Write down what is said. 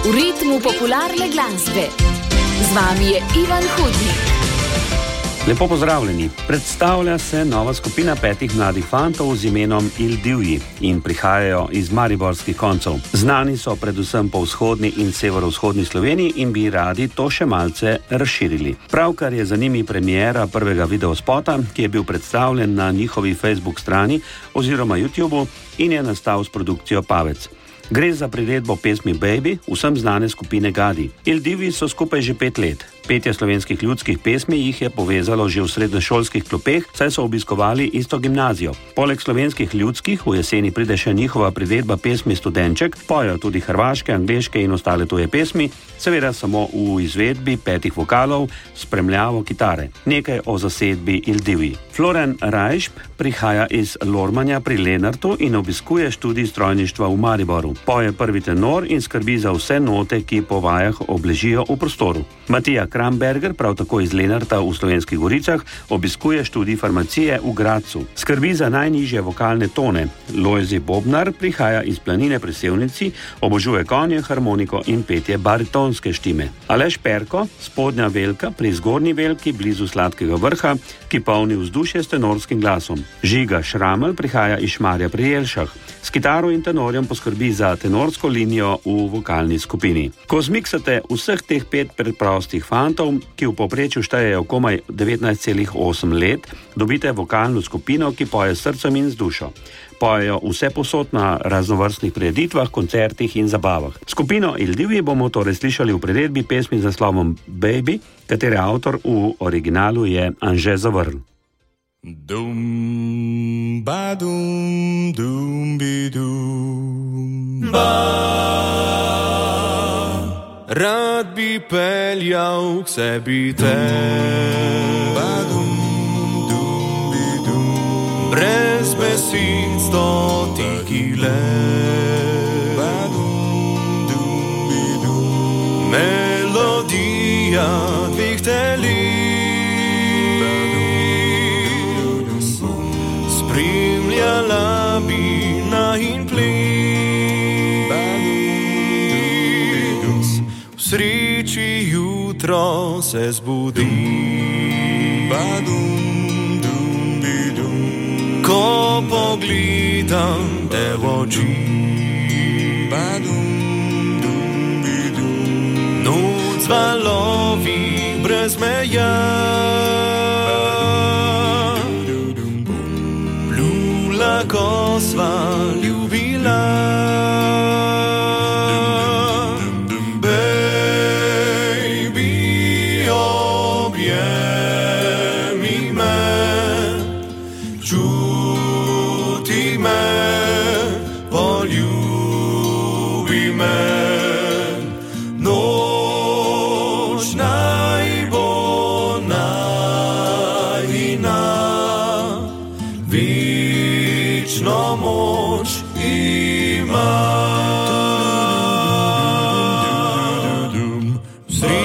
v ritmu popularne glasbe. Z vami je Ivan Hudnik. Lepo pozdravljeni. Predstavlja se nova skupina 5 mladih fantov z imenom Il Divji in prihajajo iz mariborskih koncev. Znani so predvsem po vzhodni in severovzhodni Sloveniji in bi radi to še malce razširili. Pravkar je za njimi premiera prvega videospota, ki je bil predstavljen na njihovi Facebook strani oziroma YouTubeu in je nastal s produkcijo Pavec. Gre za priredbo pesmi Baby, vsem znane skupine Gadi. Il Divji so skupaj že 5 let. Petje slovenskih ljudskih pesmi jih je povezalo že v srednješolskih klopeh, saj so obiskovali isto gimnazijo. Poleg slovenskih ljudskih v jeseni pride še njihova priredba pesmi Studenček, pojejo tudi hrvaške, angleške in ostale tuje pesmi, seveda samo v izvedbi 5 vokalov s spremljavo kitare. Nekaj o zasedbi Il Divji. Floren Rajšp prihaja iz Lormanja pri Lenartu in obiskuje študij strojništva v Mariboru. Poje prvi tenor in skrbi za vse note, ki po vajah obležijo v prostoru. Matija Kramberger, prav tako iz Lenarta v Slovenskih Goricah, obiskuje študij farmacije v Gradcu. Skrbi za najnižje vokalne tone. Lojzi Bobnar prihaja iz Planine pri Sevnici, obožuje konje, harmoniko in petje baritonske štime. Aleš Perko, Spodnja Velka pri Zgornji Velki blizu Sladkega Vrha, ki polni vzdušje s tenorskim glasom. Žiga Šramelj prihaja iz Šmarja pri Jelšah. S kitaro in tenorjem poskrbi za tenorsko linijo v vokalni skupini. Ko zmiksate vseh teh 5 preprostih fantov, ki v povprečju štejejo komaj 19,8 let, dobite vokalno skupino, ki poje s srcem in z dušo. Pojejo vse posod na raznovrstnih prireditvah, koncertih in zabavah. Skupino Il Divji bomo torej slišali v priredbi pesmi z naslovom Baby, katere avtor v originalu je Anže Zavrl. Dum ba dum dum bi dum ba. Rad bi peljal k sebi te, ba dum dum bi dum. Brez besed stotiki let, ba dum dum bi dum. Melodija dveh teles spremljala bi najin ples. V sreči jutro se zbudim, ko pogledam te v oči. Noč z valovi brez meja, plula, ko sva ljubila. Baby, objemi me, čuti me, poljubi me. Noč naj bo najina, večno moč ima.